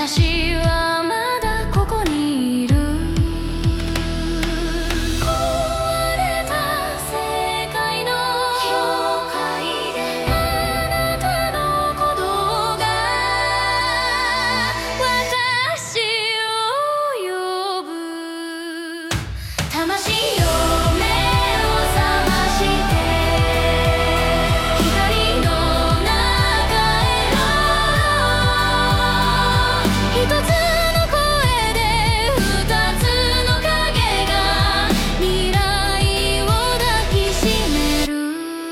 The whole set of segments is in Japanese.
私はまだここにいる。壊れた世界の境界であなたの鼓動が私を呼ぶ。魂よ目を覚まして光の中への一つの声で二つの影が未来を抱きしめる。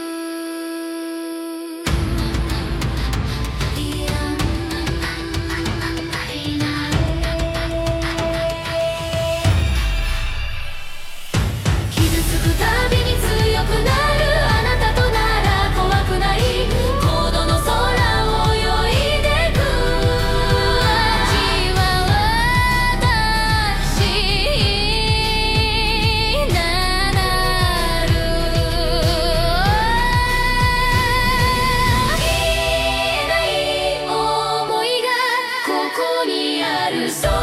傷つくたびに強くなるあなたとなら怖くない。高度の空を泳いでく。味は私ななる。言えない想いがここにある。